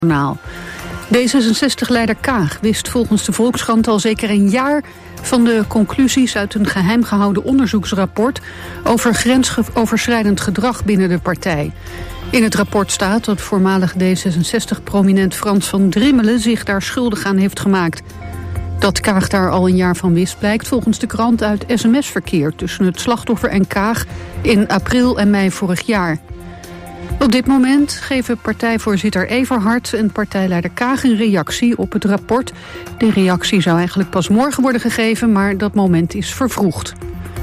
NOS-journaal. D66-leider Kaag wist volgens de Volkskrant al zeker een jaar van de conclusies uit een geheim gehouden onderzoeksrapport over grensoverschrijdend gedrag binnen de partij. In het rapport staat dat voormalig D66-prominent Frans van Drimmelen zich daar schuldig aan heeft gemaakt. Dat Kaag daar al een jaar van wist blijkt volgens de krant uit sms-verkeer tussen het slachtoffer en Kaag in april en mei vorig jaar. Op dit moment geven partijvoorzitter Everhart en partijleider Kaag een reactie op het rapport. De reactie zou eigenlijk pas morgen worden gegeven, maar dat moment is vervroegd.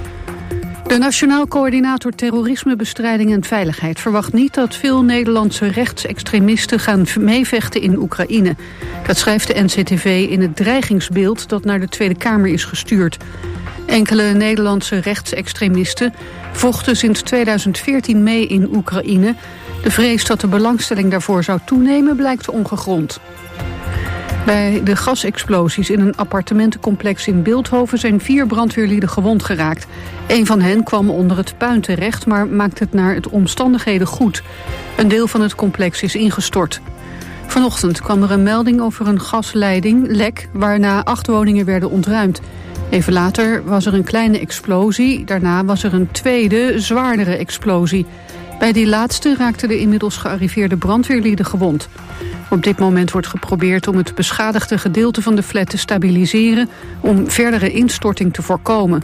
De Nationaal Coördinator Terrorismebestrijding en Veiligheid verwacht niet dat veel Nederlandse rechtsextremisten gaan meevechten in Oekraïne. Dat schrijft de NCTV in het dreigingsbeeld dat naar de Tweede Kamer is gestuurd. Enkele Nederlandse rechtsextremisten vochten sinds 2014 mee in Oekraïne. De vrees dat de belangstelling daarvoor zou toenemen blijkt ongegrond. Bij de gasexplosies in een appartementencomplex in Bilthoven zijn 4 brandweerlieden gewond geraakt. Een van hen kwam onder het puin terecht, maar maakt het naar het omstandigheden goed. Een deel van het complex is ingestort. Vanochtend kwam er een melding over een gasleiding-lek, waarna 8 woningen werden ontruimd. Even later was er een kleine explosie, daarna was er een tweede, zwaardere explosie. Bij die laatste raakten de inmiddels gearriveerde brandweerlieden gewond. Op dit moment wordt geprobeerd om het beschadigde gedeelte van de flat te stabiliseren om verdere instorting te voorkomen.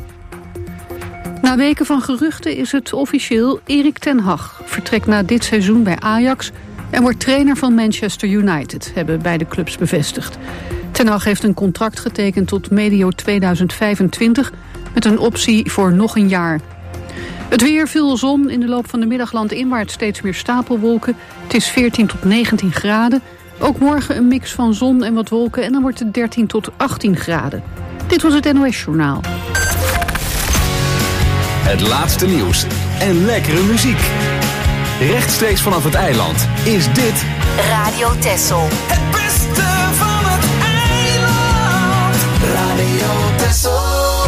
Na weken van geruchten is het officieel: Erik ten Hag vertrekt na dit seizoen bij Ajax en wordt trainer van Manchester United, hebben beide clubs bevestigd. Ten Hag heeft een contract getekend tot medio 2025 met een optie voor nog een jaar. Het weer, veel zon, in de loop van de middag landinwaarts steeds meer stapelwolken. Het is 14 tot 19 graden. Ook morgen een mix van zon en wat wolken en dan wordt het 13 tot 18 graden. Dit was het NOS-journaal. Het laatste nieuws en lekkere muziek. Rechtstreeks vanaf het eiland is dit Radio Texel. Het beste van het eiland. Radio Texel.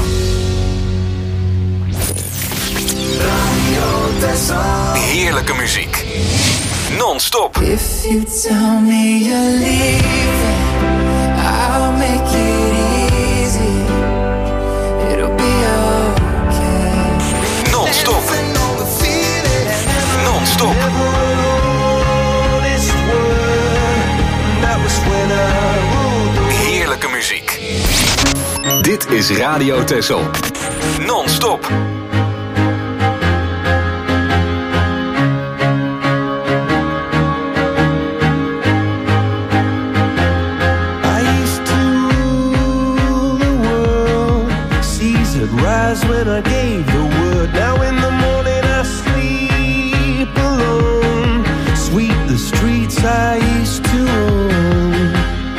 Radio Texel. heerlijke muziek. Non-stop. If you tell me you're leaving, I'll make it easy. It'll be okay. Non-stop. Non-stop. Heerlijke muziek. Dit is Radio Texel. Non-stop. When I gave the word, now in the morning I sleep alone. Sweep the streets I used to own.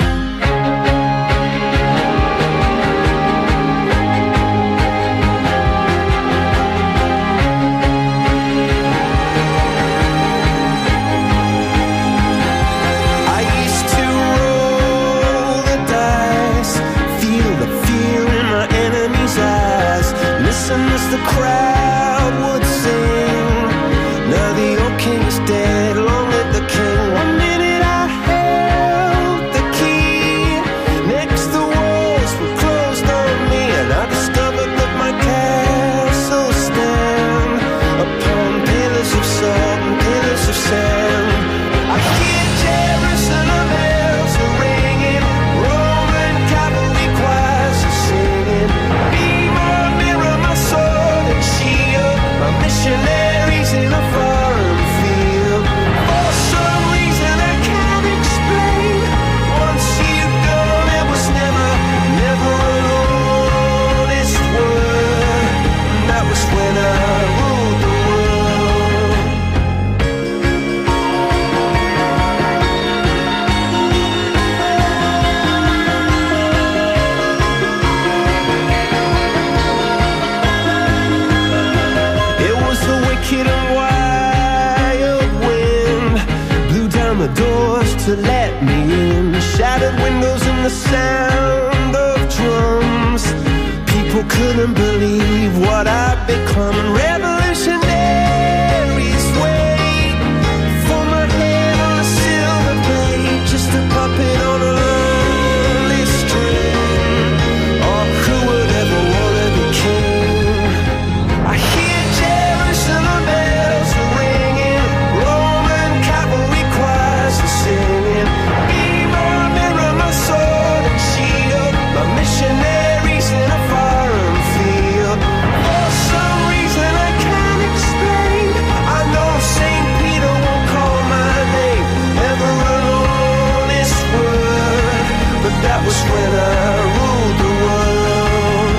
I used to roll the dice, feel the fear in my enemy's eyes. Listen as the crowd would sing. Now the old king is dead, long live the king. 1 minute I held the key. Next the walls were closed on me, and I discovered that my castle stand upon pillars of salt and pillars of sand. I hear Jerusalem bells are ringing, Roman cavalry choirs are singing. Be my mirror, my sword and shield, my missionaries in a foreign field. For some reason I can't explain, once you've gone it was never, never an honest word. That was when I ruled the world. It was a wicked and wild wind, blew down the doors to let me in. Shattered windows and the sound of drums. People couldn't believe what I'd become. Revolutionaries wait for my head on a silver plate, just when I ruled the world.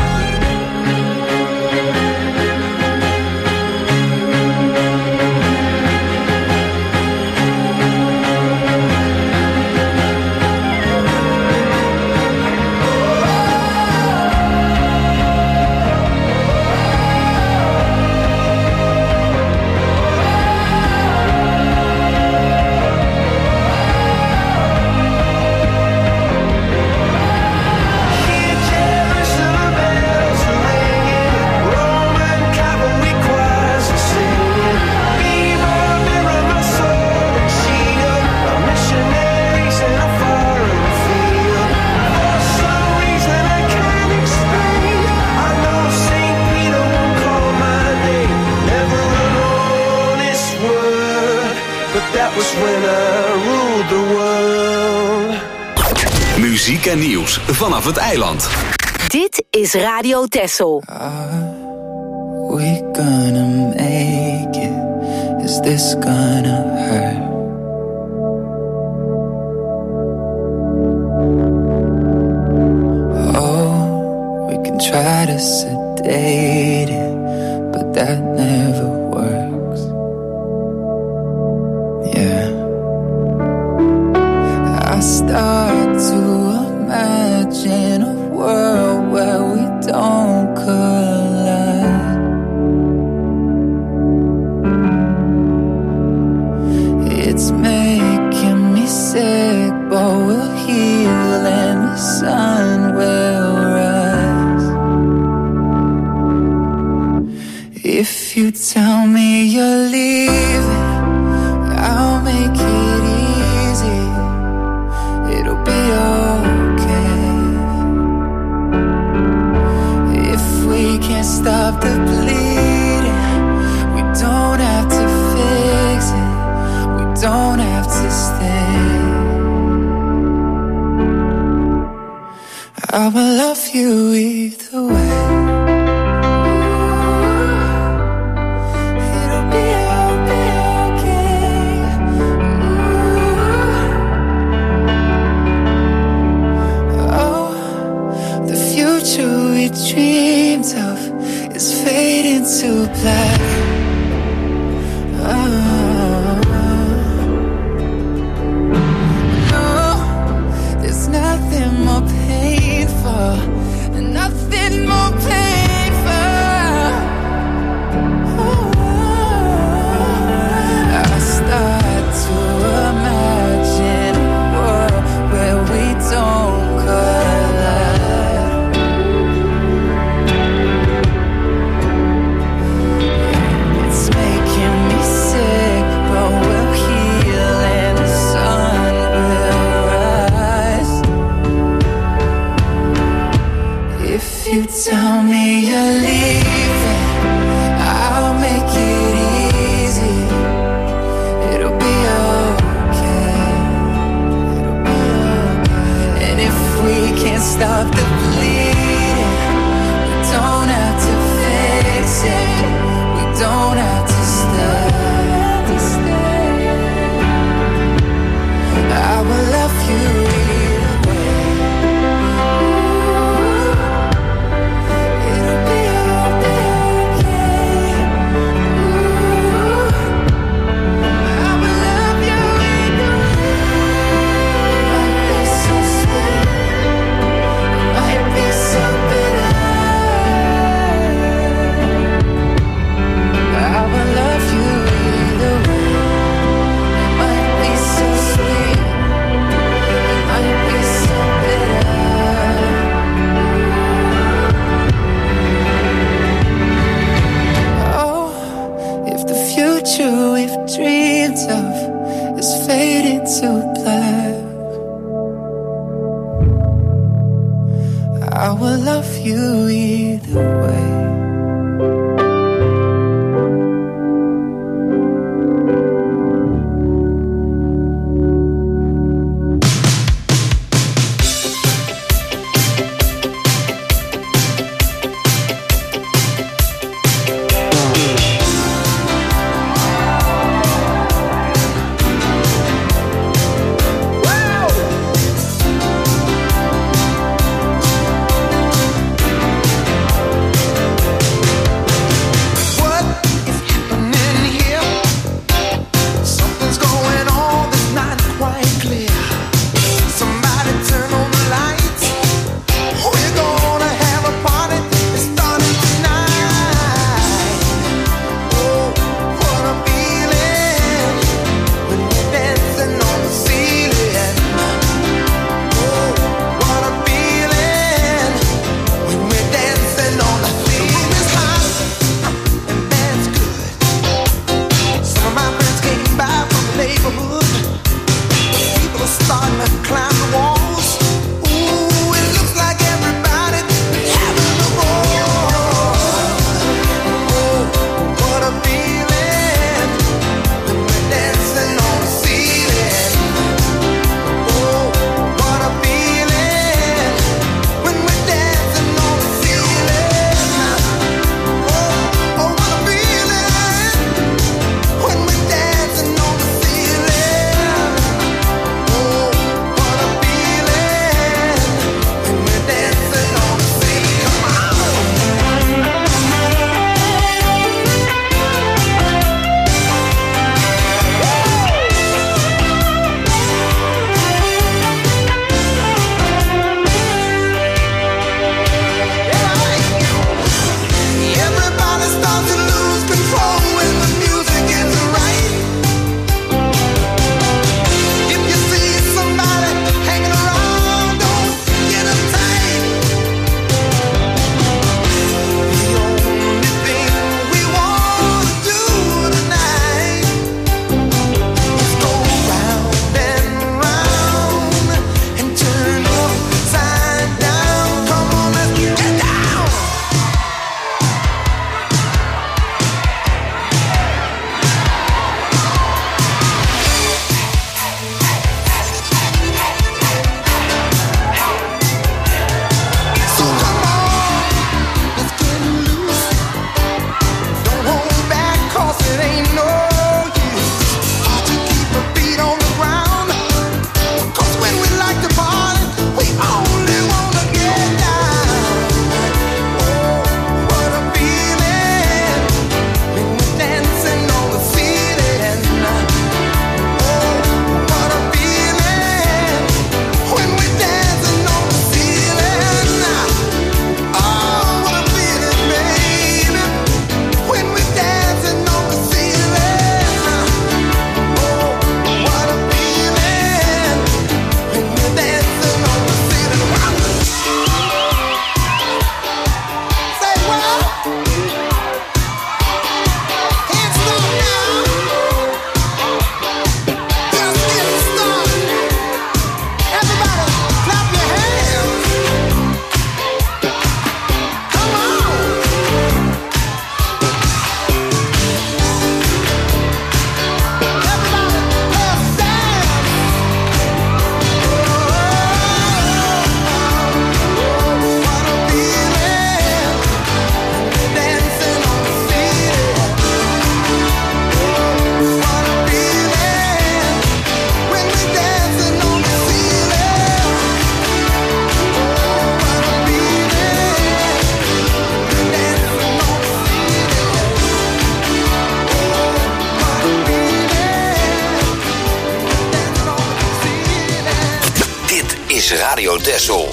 Muziek en nieuws vanaf het eiland. Dit is Radio Texel. We gonna make it? Is this gonna hurt? Oh, we can try to sedate it, but that never works. Yeah, I start to imagine a world where we don't collide. It's making me sick, but we'll heal and the sun will rise. If you tell me you're leaving, I'll make it easy. It'll be okay. If we can't stop the bleeding, we don't have to fix it. We don't have to stay. I will love you either way. It'll be okay. Oh, the future we dreamed of is fading to black. There's nothing more painful, nothing more painful. I start to imagine a world where we don't collide. It's making me sick, but we'll heal and the sun will rise. If you tell me you're leaving, I'll make it easy. It'll be okay. It'll be okay. And if we can't stop the bleeding, we don't have to fix it. We don't have to stay. I will love you either way. It'll be okay. I will love you either way. Might be so sweet, might be so bitter. I will love you either way. It might be so sweet, it might be so bitter. Oh, if the future we've dreamed of is fading to black, I will love you either way. is Radio Texel.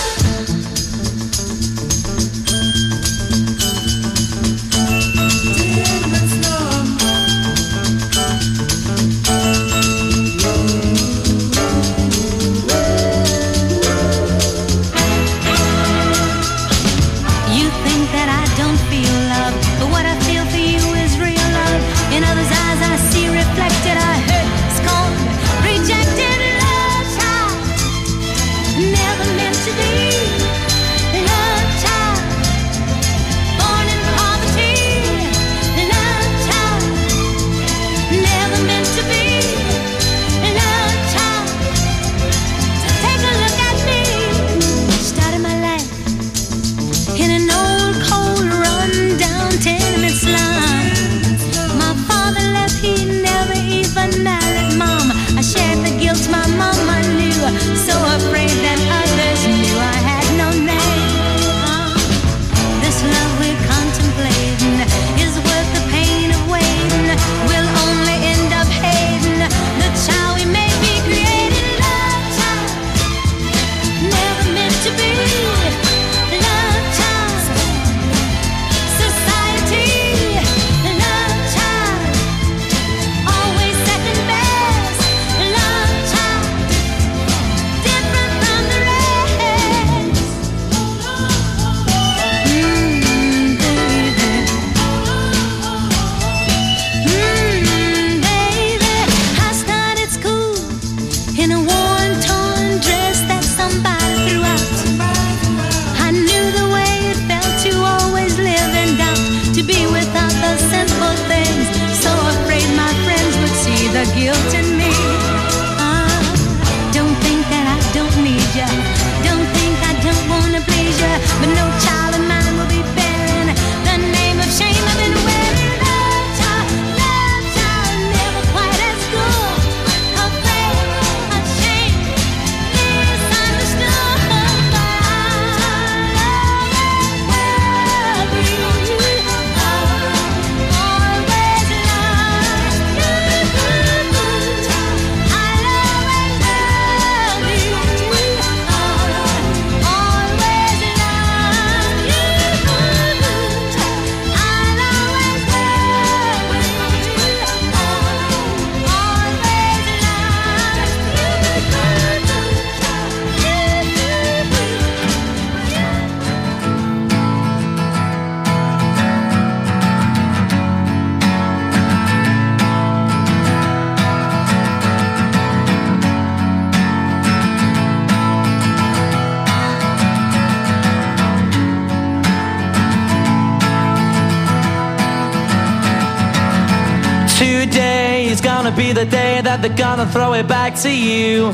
Be the day that they're gonna throw it back to you.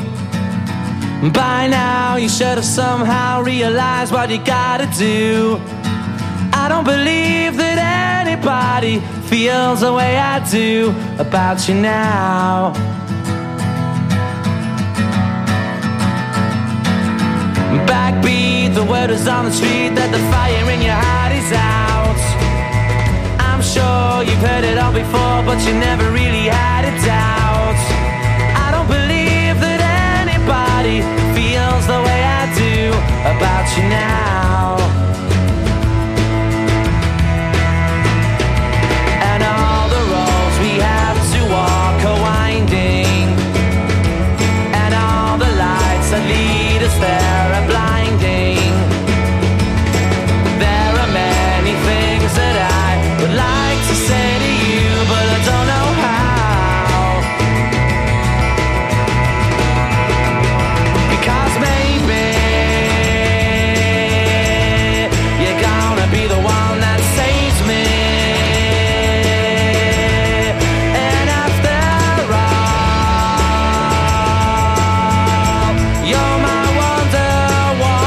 By now you should have somehow realized what you gotta do. I don't believe that anybody feels the way I do about you now. Backbeat, the word is on the street that the fire in your heart is out. I'm sure you've heard it all before, but you never really had it out. I don't believe that anybody feels the way I do about you now. And all the roads we have to walk are winding, and all the lights that lead us there are blinding. There are many things that I would like to say to you, but I don't know how. Because maybe you're gonna be the one that saves me. And after all, you're my Wonderwall.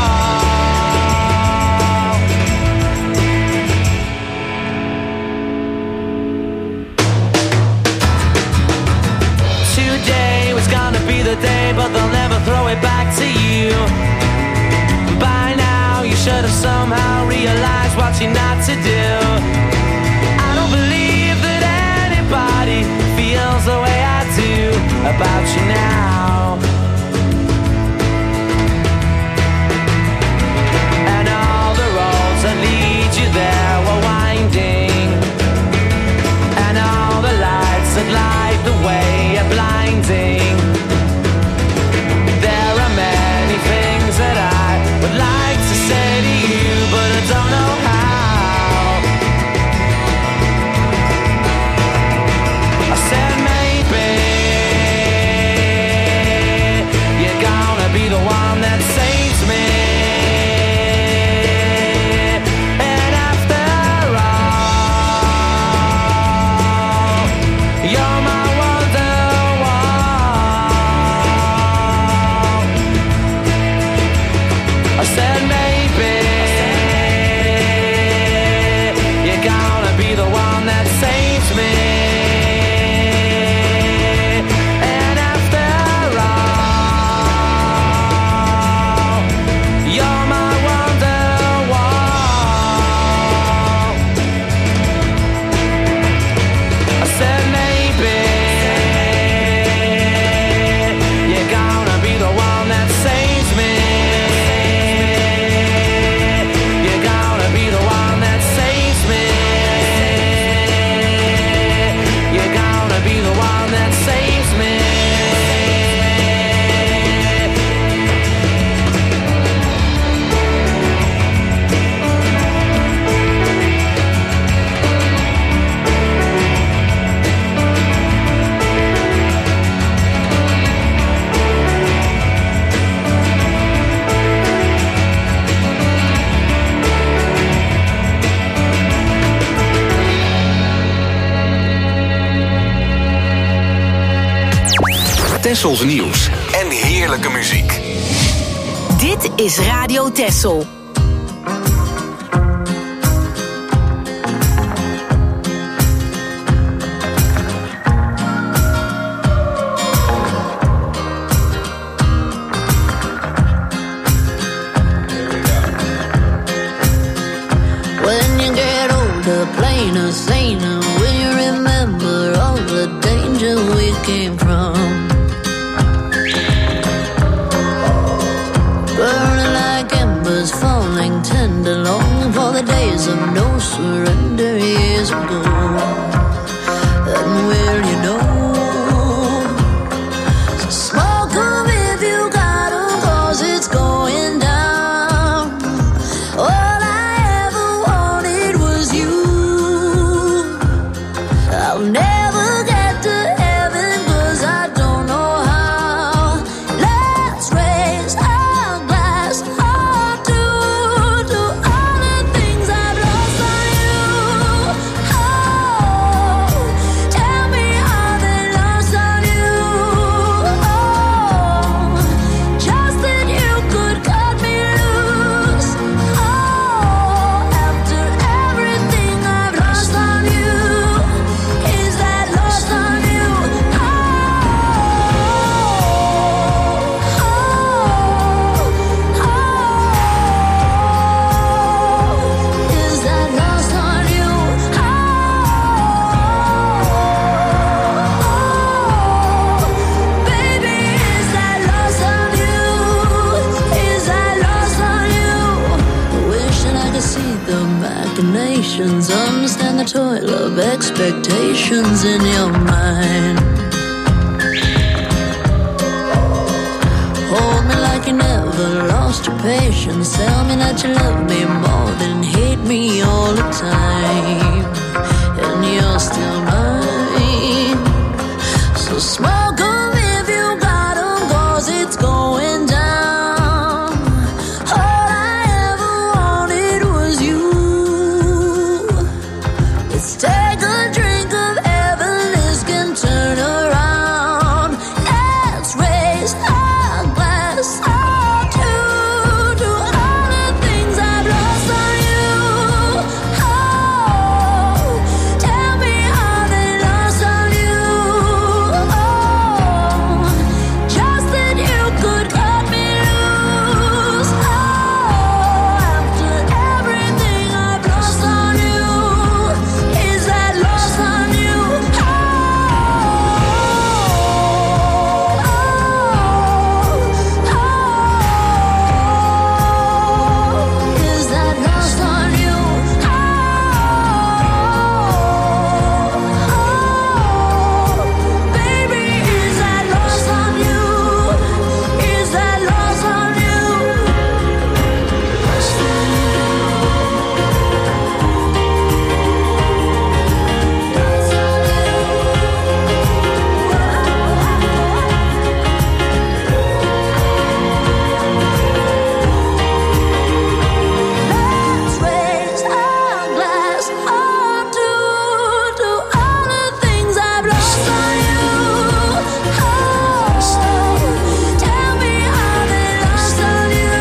Today was gonna be the day, but they'll never throw it back to you. By now you should have somehow realized what you're not to do. I don't believe that anybody feels the way I do about you now. Tessels nieuws en heerlijke muziek. Dit is Radio Tessel. Plainer, saner, will you remember all the danger we came from? Burning like embers, falling tender, longing for the days of no surrender years ago. And will you know? So smoke 'em if you got 'em, 'cause it's going down. All I ever wanted was you. I'll never get to heaven 'cause I don't know how. Let's raise our glass all to all the things I've lost on you. Oh, tell me how they lost on you. Oh, just that you could cut me loose. Oh, after everything I've lost on you. Is that lost on you? Oh, is that lost on you? Baby, is that lost on you? Is that lost on you? Wishing I could see the machinations, understand the toil of expectations in your mind. Hold me like you never lost your patience. Tell me that you love me more than hate me all the time. And you're still mine. So smoke 'em if you got 'em, 'cause it's going down. All I ever wanted was you. Let's take a drink of heaven, this can turn around. Let's raise our glass all to all the things I've lost on you. Oh, tell me how they lost on you. Oh, just that you could cut me loose. Oh, after everything I've lost on you. Is that lost on you? Is that lost on you? Baby, is that lost on you? Is that lost on you? Let's raise our glass all to all the things I've lost on you. Oh, tell me how they lost on you.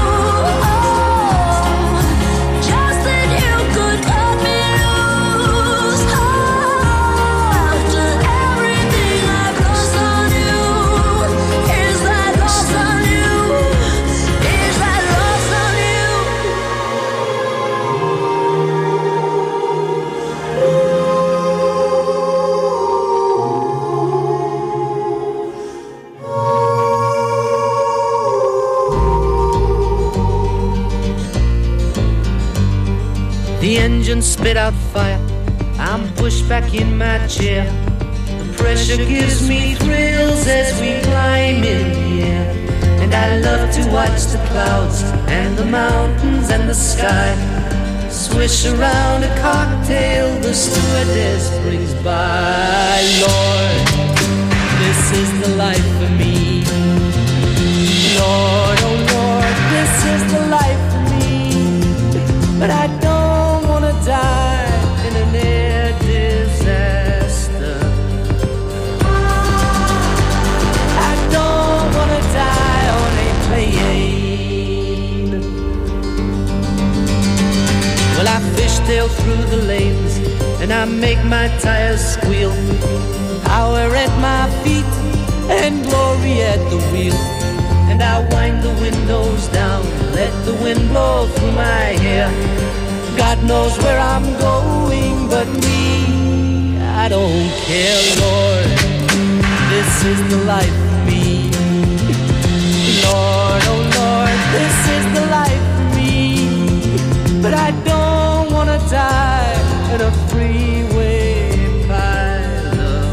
Oh, just that you could cut me loose. Oh, after everything I've lost on you. Is that lost on you? Is that lost on you? The engine spit out fire. I'm pushed back in my chair. The pressure gives me thrills as we climb in the air. And I love to watch the clouds and the mountains and the sky swish around a cocktail the stewardess brings by. Lord, this is the life for me. Lord, oh Lord, this is the life for me. But I don't want to die in an air disaster. make my tires squeal. Power at my feet and glory at the wheel. And I wind the windows down, let the wind blow through my hair. God knows where I'm going, but me, I don't care, Lord. This is the life for me. Lord, oh Lord, this is the life for me. But I don't wanna die in a freeway pileup.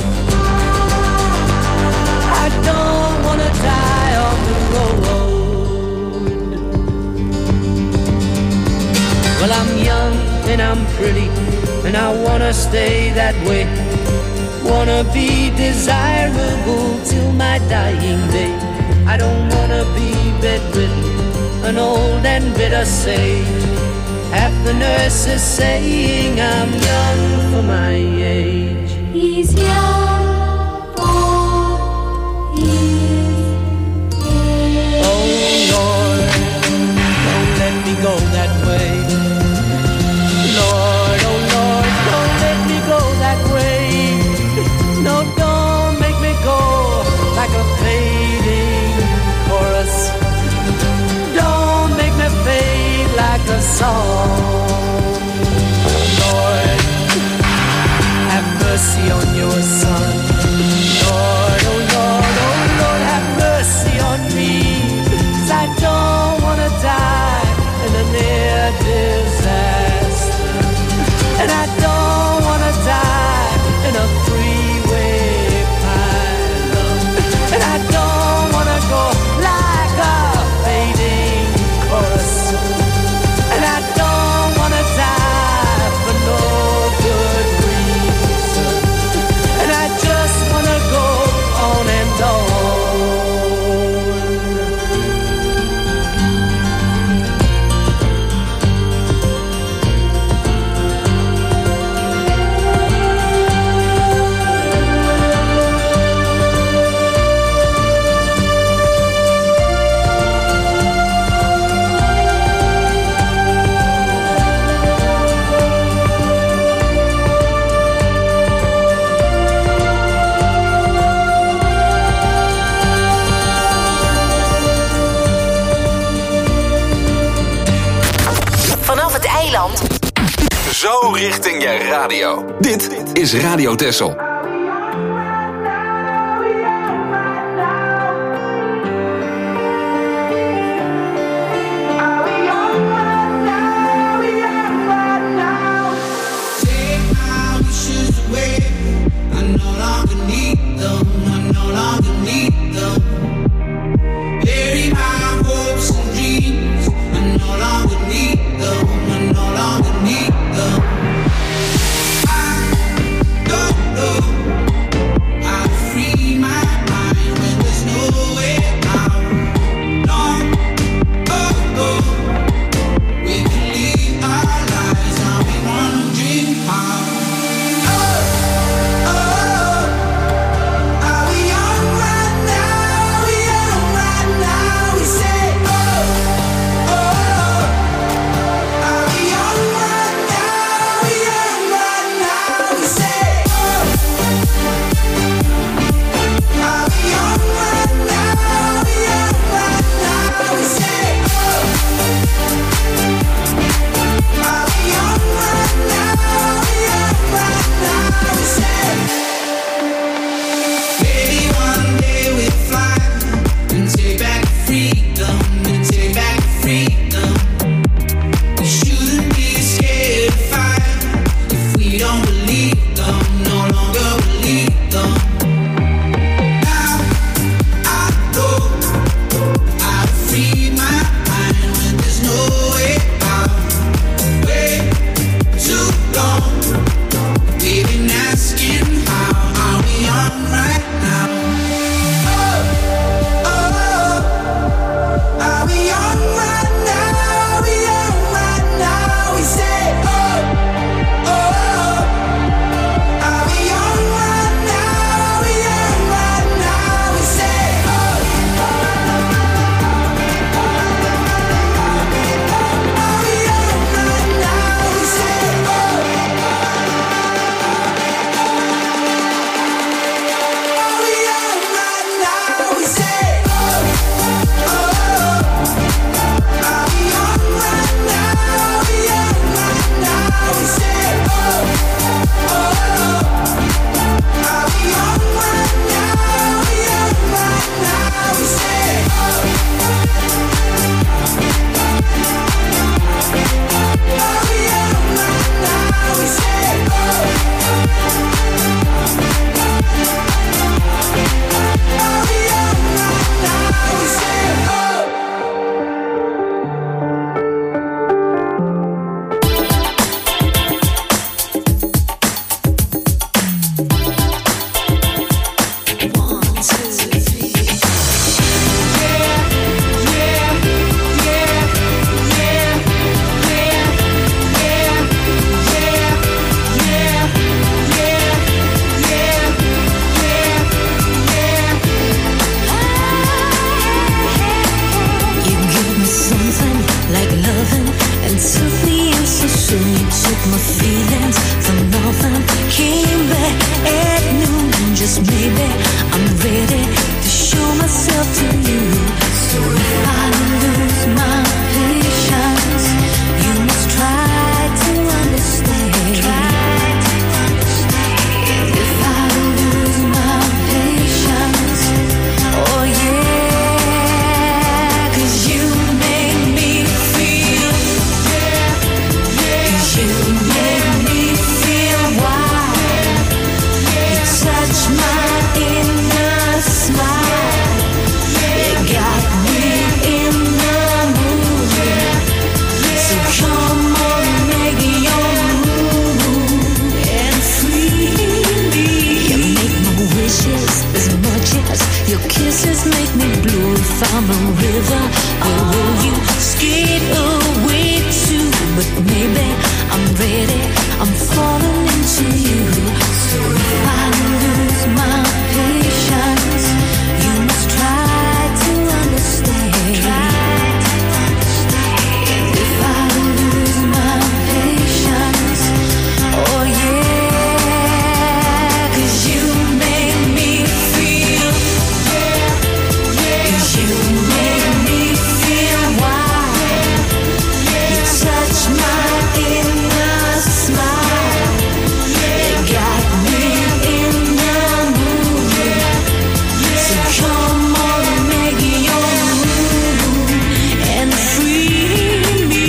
I don't wanna die on the road. Well, I'm young and I'm pretty, and I wanna stay that way. Wanna be desirable till my dying day. I don't wanna be bedridden, an old and bitter sage. Half the nurses saying I'm young for my age. He's young for his age. Oh Lord, don't let me go that way. Lord, oh Lord, don't let me go that way. No, don't make me go like a fading chorus. Don't make me fade like a song. Lord, have mercy on your son. Lord, oh Lord, oh Lord, have mercy on me. 'Cause I don't wanna die in a near disaster. And I don't wanna die in a freeway pileup. And I don't wanna go like a fading chorus. And I don't wanna die for no good reason. And I just wanna go on and on. Vanaf het eiland. Zo richting je radio. Dit is Radio Texel. I don't know. my feelings for nothing. Came back at noon, just maybe I'm ready to show myself to you. So if I lose my patience, you must try to understand. If I lose my patience, oh yeah, 'cause you make me feel, 'cause you make me feel wild. You touch my inner smile. You got me in the mood. So come on, make your move and free me. You make my wishes as much as your kisses make me blue. If I'm a river, where will you skate away to? But maybe I'm ready, I'm falling into you. So if I lose my patience, you must try to understand. If I lose my patience, oh yeah, 'cause you make me feel, 'cause you make me feel wild. You touch my inner smile. You got me in the mood. So come on, make your move and free me.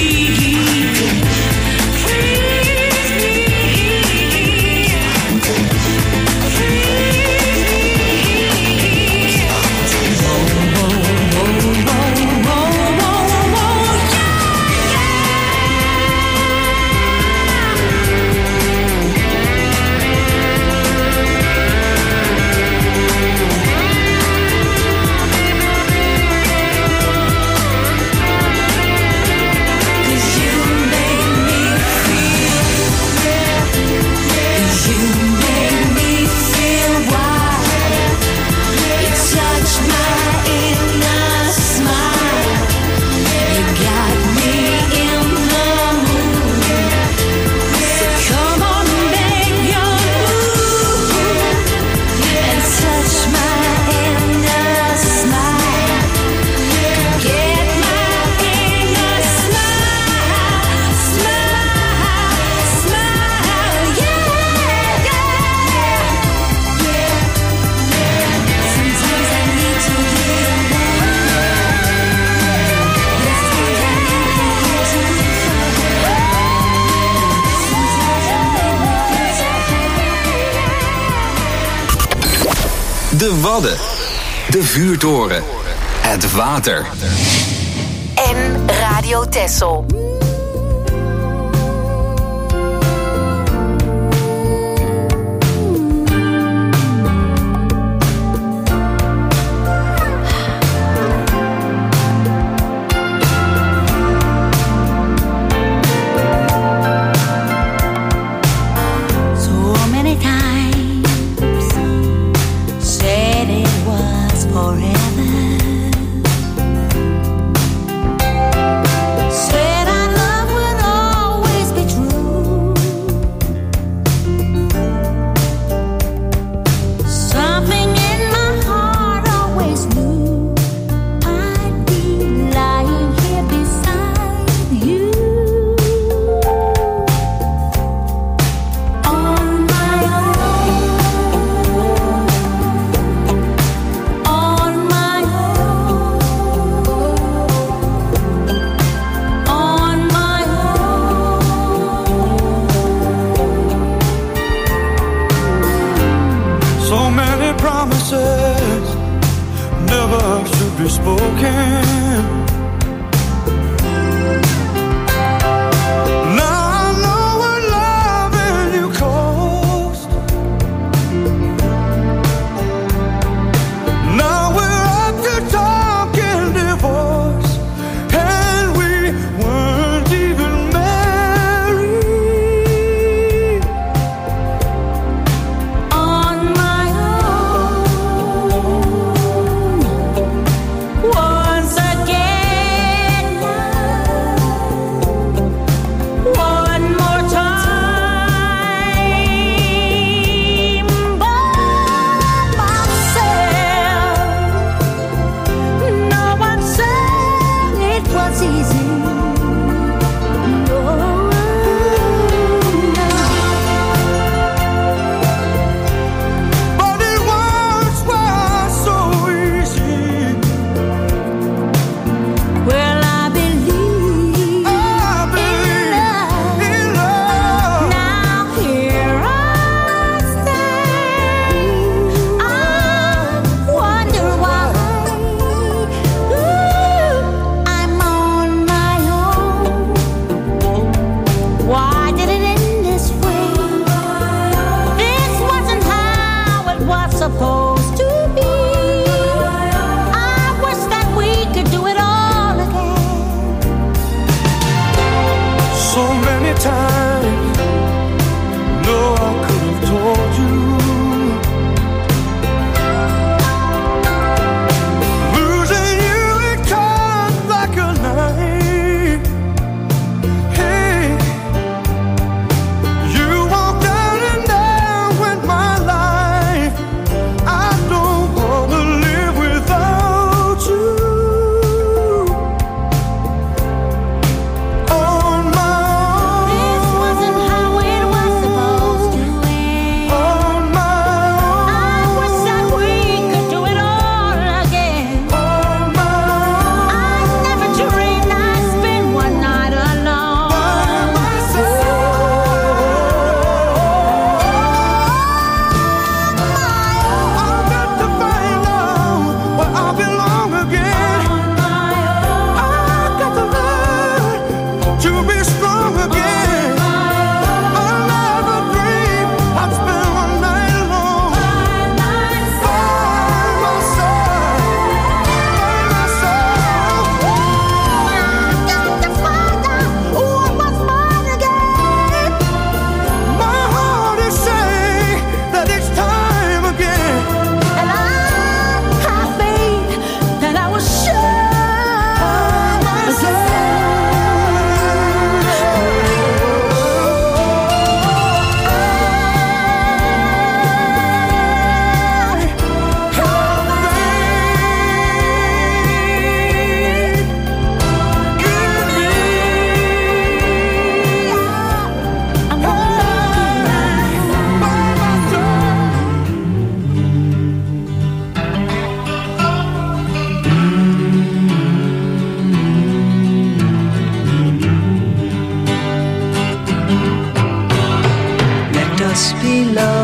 De Wadden. De vuurtoren. Het water. En Radio Texel. Once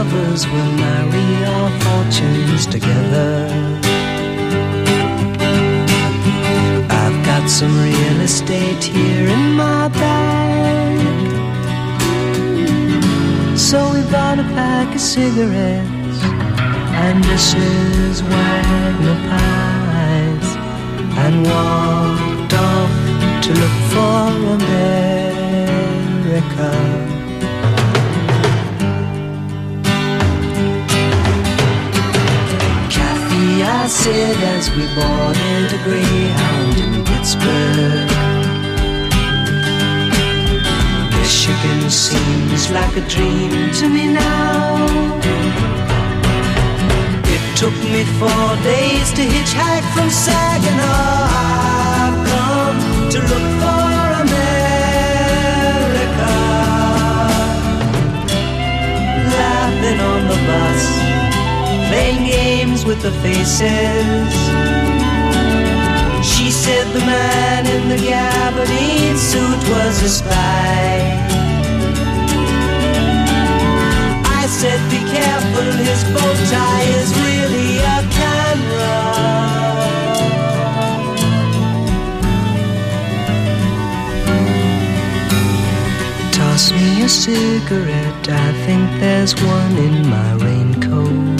lovers will marry our fortunes together. I've got some real estate here in my bag, so we bought a pack of cigarettes and Mrs. Wagner pies and walked off to look for America. Kathy, I said as we boarded a Greyhound in Pittsburgh, Michigan seems like a dream to me now. It took me 4 days to hitchhike from Saginaw. I've come to look for America. Laughing on the bus, playing games with the faces. She said the man in the gabardine suit was a spy. I said be careful, his bow tie is really a camera. Toss me a cigarette, I think there's one in my raincoat.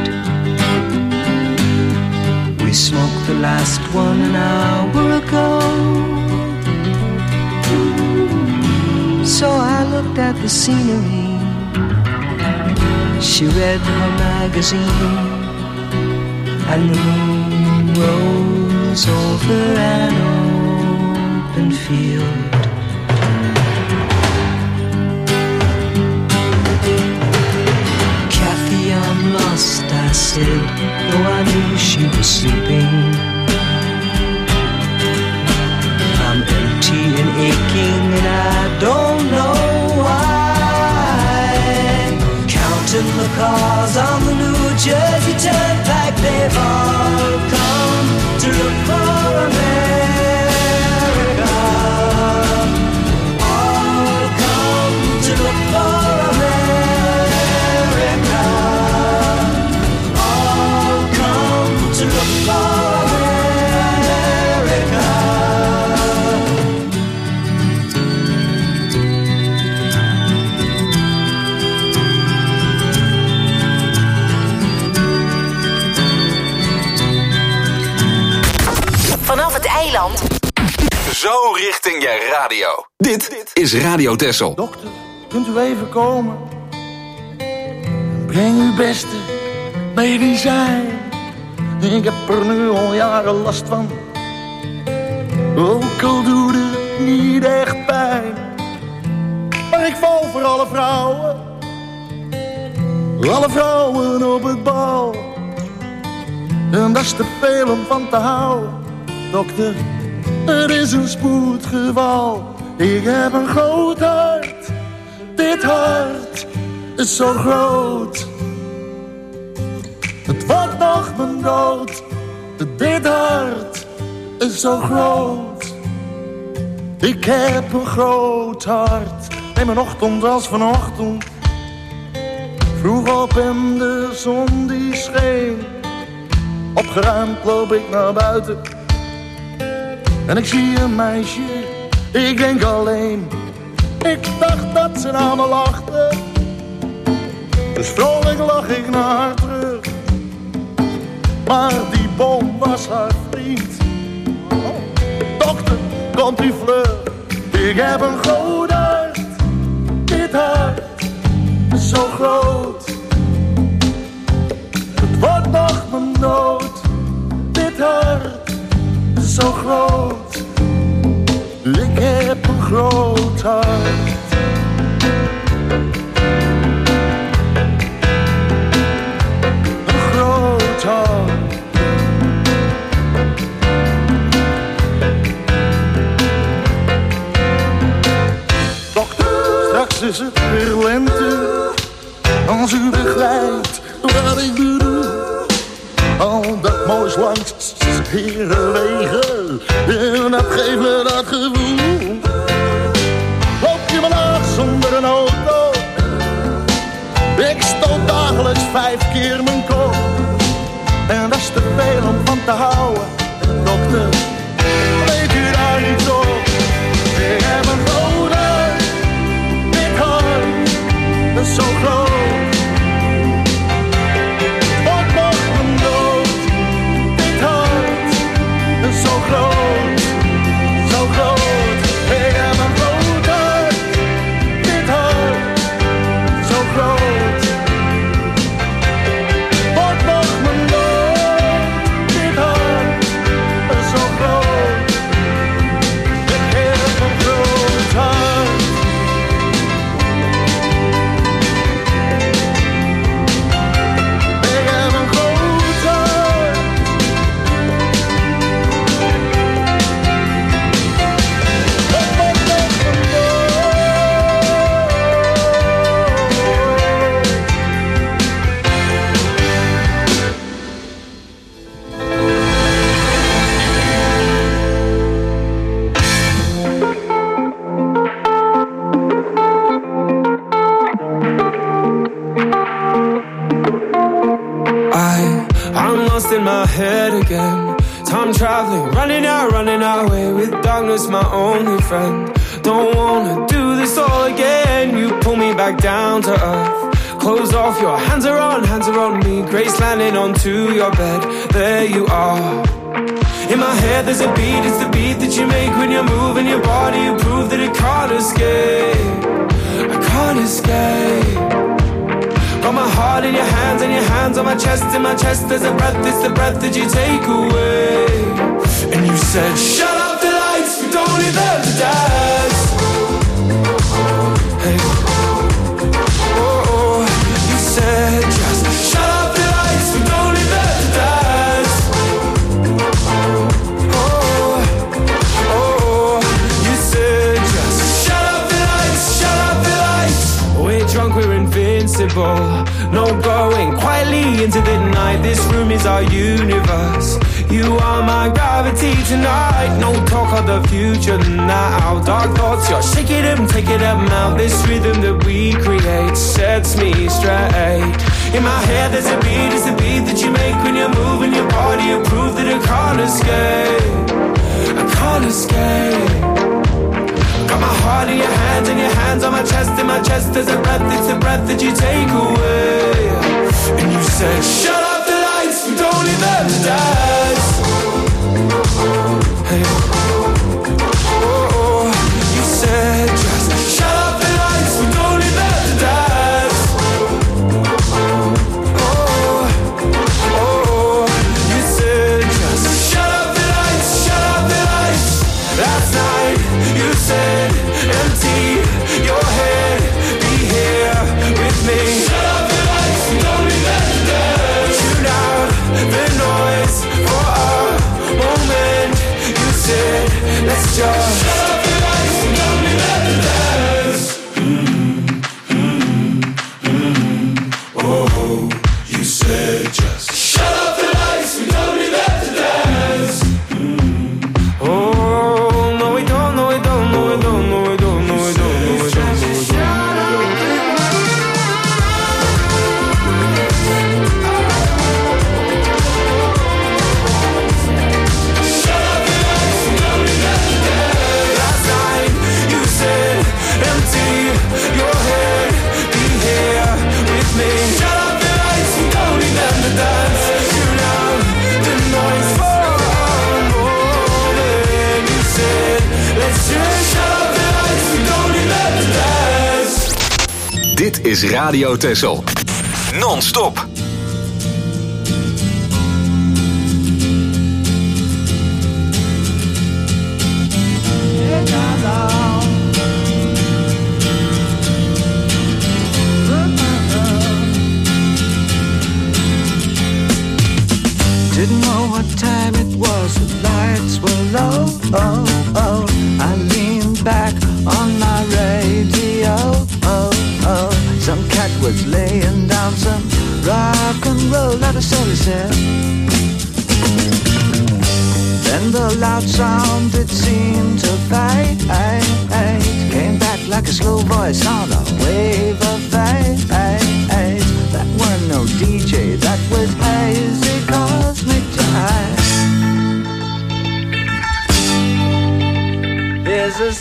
We smoked the last one an hour ago. So I looked at the scenery. She read her magazine, and the moon rose over an open field. Kathy, I'm lost, I said, though I knew she was sleeping. I'm empty and aching, and I don't know why. Counting the cars on the New Jersey Turnpike, they've all come to look for America. All come to look for America. All come to look for America. Vanaf het eiland. Zo richting je radio. Dit is Radio Texel. Dokter, kunt u even komen? Breng uw beste medicijn. Ik heb er nu al jaren last van. Ook al doet het niet echt pijn. Maar ik val voor alle vrouwen. Alle vrouwen op het bal. En dat is te veel om van te houden. Dokter, het is een spoedgeval. Ik heb een groot hart. Dit hart is zo groot. Het wordt nog mijn dood. Dit hart is zo groot. Ik heb een groot hart. En mijn ochtend als vanochtend. Vroeg op en de zon die scheen. Opgeruimd loop ik naar buiten. En ik zie een meisje, ik denk alleen. Ik dacht dat ze naar me lachte. Dus vrolijk lach ik naar haar terug. Maar die boom was haar vriend. Oh, dokter, komt u vlug. Ik heb een groot hart. Dit hart is zo groot. Het wordt nog mijn dood. Dit hart is zo groot. Ik heb een groot hart. Een groot hart. Dokter, straks is het weer lente. Als u begrijpt wat ik bedoel. Al dat moois langs Herenwegen. En dat geeft me dat gevoel. Loop je me naast zonder een auto. Ik stoot daar te houden. En dokter, weet u daar niet op? Ik heb een groot hart, dit hart, dat is zo groot. Wat mag mijn dood, dit hart, dat is zo groot, zo groot. Ik heb een groot hart, dit hart, zo groot. Wat mag mijn dood, dit hart, dat is zo groot. Ik heb een groot hart. Ik heb een groot hart. Wat mag mijn I'm lost in my head again. Time traveling, running away with darkness, my only friend. Don't wanna do this all again. You pull me back down to earth. Close off, your hands are on me. Grace landing onto your bed. There you are. In my head there's a beat, it's the beat that you make when you're moving your body. You prove that it can't escape. I can't escape. Got my heart in your hands and your hands on my chest. In my chest there's a breath, it's the breath that you take away. And you said, shut up the lights, we don't need them to dance. Hey. Oh, oh. You said, just shut up the lights, we don't need them to dance. Oh, oh. You said, just shut up the lights, shut up the lights. We're drunk, we're invincible. No going quietly into the night. This room is our universe. You are my gravity tonight. No talk of the future now. Dark thoughts, you're shaking them, taking them out. This rhythm that we create sets me straight. In my head there's a beat, it's the beat that you make when you're moving your body. You prove that I can't escape. I can't escape. Got my heart in your hands and your hands on my chest. In my chest there's a breath, it's the breath that you take away. And you said, shut up the lights, we don't need them to dance. Hey. Oh, oh. You said, just shut up the lights, we don't need them to dance. Oh, oh. You said, just shut up the lights, shut up the lights. Last night you said, empty your head, be here with me. Shut up the lights, we don't need them to dance. Tune out the noise for a moment. You said, let's just shut up the lights, we don't need them to dance. Oh, you said just shut up the lights, we don't need them to dance. Oh, no we don't, no we don't, no we don't, no we don't, no we don't, no we don't, no we don't. Last night you said, empty your head, be here with me. Shut up the lights, we don't need them to dance. Tune out the noise for a moment. You said, let's just shut up the lights, we don't need them to dance. Dit is Radio Texel. Non-stop. Didn't know what time it was, the lights were low. Oh, oh. I leaned back on my radio. Oh, oh. Some cat was laying down some rock and roll, like a story said. Then the loud sound, it seemed to fade. Came back like a slow voice on a wave of fate. That weren't no DJ, that was hazy cosmic time. There's a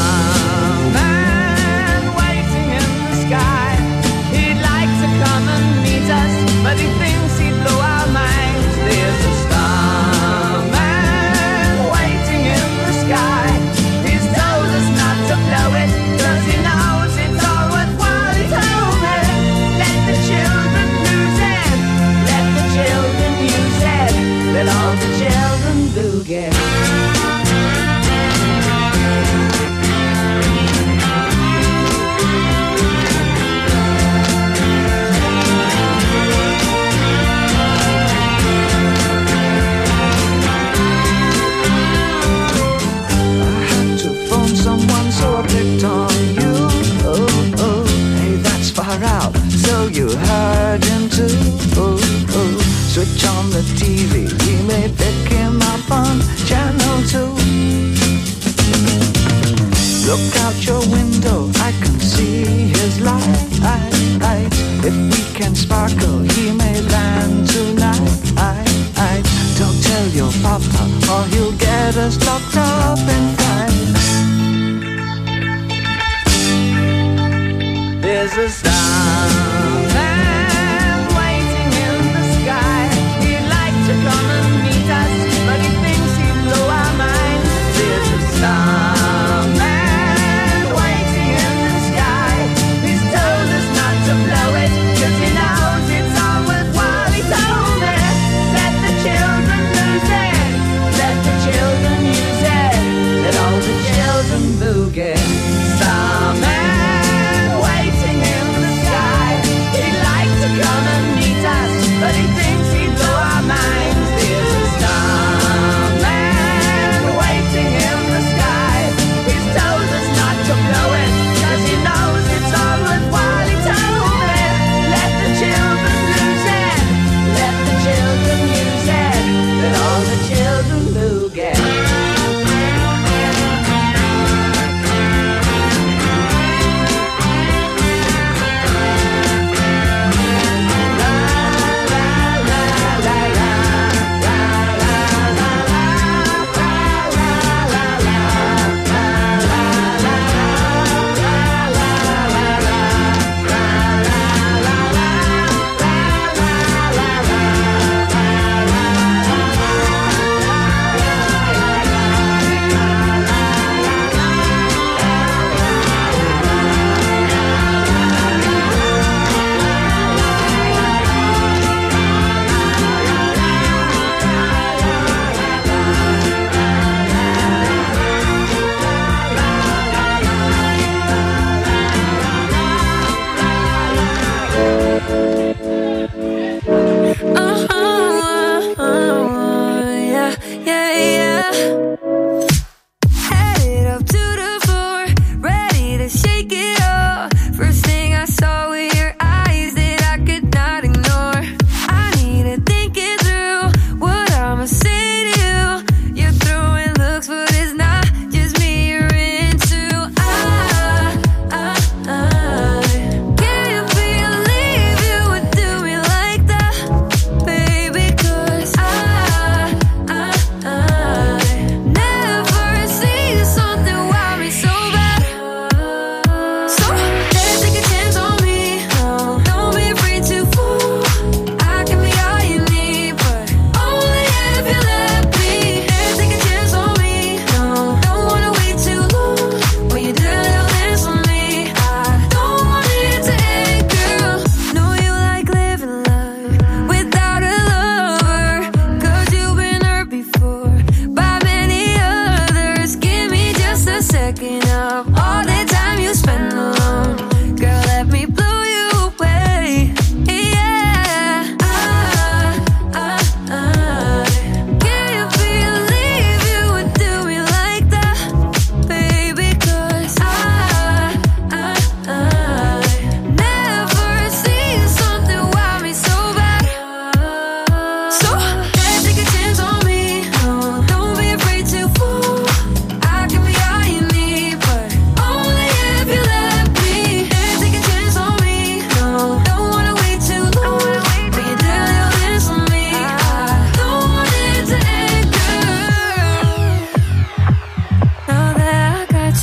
starman waiting in the sky. He'd like to come and meet us, but he thinks he'd blow our minds. There's a starman waiting in the sky. He's told us not to blow it, 'cause he knows it's all worthwhile. He told me, let the children lose it, let the children use it, let all the children boogie. Someone, so I picked on you. Oh, oh, hey, that's far out. So you heard him too. Oh, oh, switch on the TV. We may pick him up on channel 2. Look out your window, I can see his light. If we can sparkle, he may land tonight. Don't tell your papa, or he'll get us locked up in fights. There's a starman waiting in the sky. He'd like to come and meet us, but he thinks he'd blow our minds. There's a starman waiting in the sky. He's told us not to blow it, 'cause he knows it's all worthwhile. He told me, let the children lose it, let the children use it,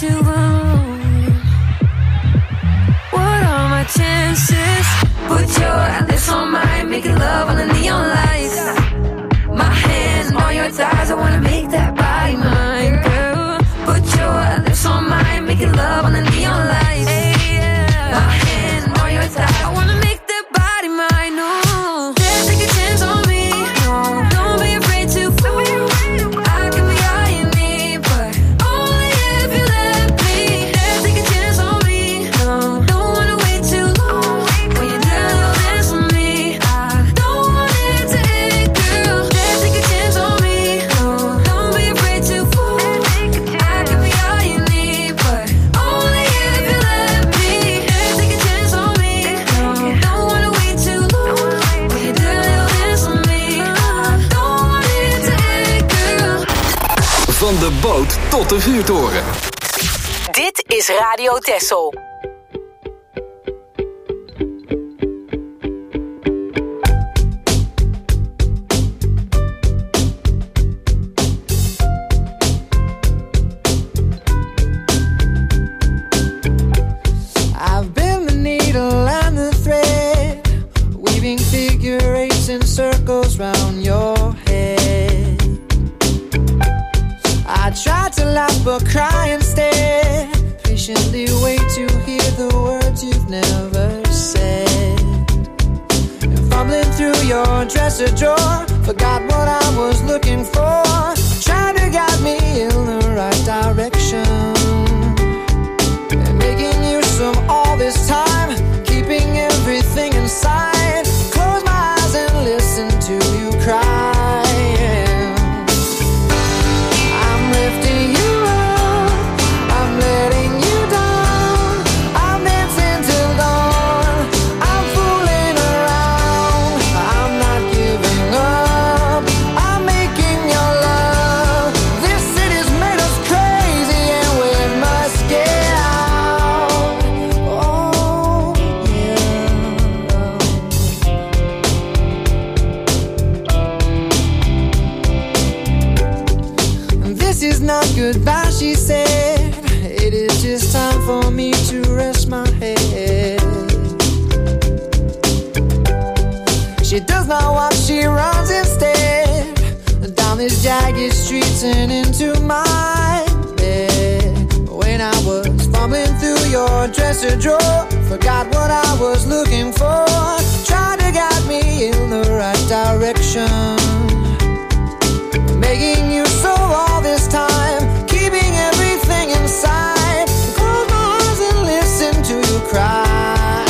too long. What are my chances? Put your lips on mine, making love on the neon lights. My hand on your thighs, I wanna make that body mine, girl. Put your lips on mine, making love on the neon lights. My hand on your thighs, I wanna make that body mine. No, can't take a chance on me. No, don't be afraid to fool. I can be all you need, but only if you let me. Can't take a chance on me. No, don't wanna wait too long. When you do this with me, I don't want it to end, girl. Can't take a chance on me. No, don't be afraid to fool. I can be all you need, but only if you let me. Can't take a chance on me. No, don't wanna wait too long. When you do this with me, I don't want it to end, girl. Van de boot tot de vuurtoren. Dit is Radio Texel. I've been the needle and the thread, weaving figure eights and circles round your head. I tried to laugh but cry instead, patiently wait to hear the words you've never said. And fumbling through your dresser drawer, forgot what I was looking for, trying to guide me in the right direction. And making use of all this time, keeping everything inside. Close my eyes and listen to you crying. I'm lifting you up, I'm letting you down. I'm dancing till dawn, I'm fooling around. I'm not giving up, I'm making your love. This city's made us crazy and we must get out. Oh, yeah. This is not goodbye, she said. It is just time for me to rest my head. She does not walk, she runs instead, down these jagged streets and into my bed. When I was fumbling through your dresser drawer, forgot what I was looking for, tried to guide me in the right direction. Making you so all this time, keeping everything inside. Close my eyes and listen to you cry.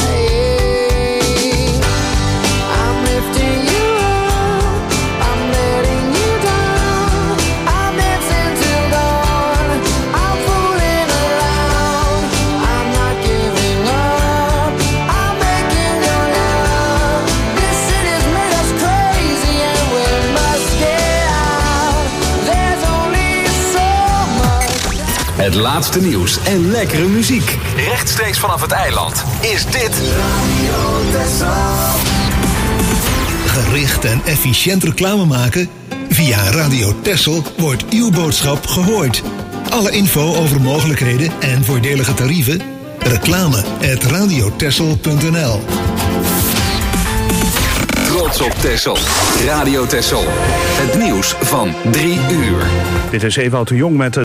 I'm lifting you up, I'm letting you down. I'm dancing till dawn, I'm fooling around. I'm not giving up, I'm making your love. This city's made us crazy and we must get out. There's only so much. Het laatste nieuws en lekkere muziek. Rechtstreeks vanaf het eiland is dit Gericht en efficiënt reclame maken? Via Radio Texel wordt uw boodschap gehoord. Alle info over mogelijkheden en voordelige tarieven? reclame@radiotexel.nl. Trots op Texel. Radio Texel. Het nieuws van 3 uur. Dit is Ewout de Jong met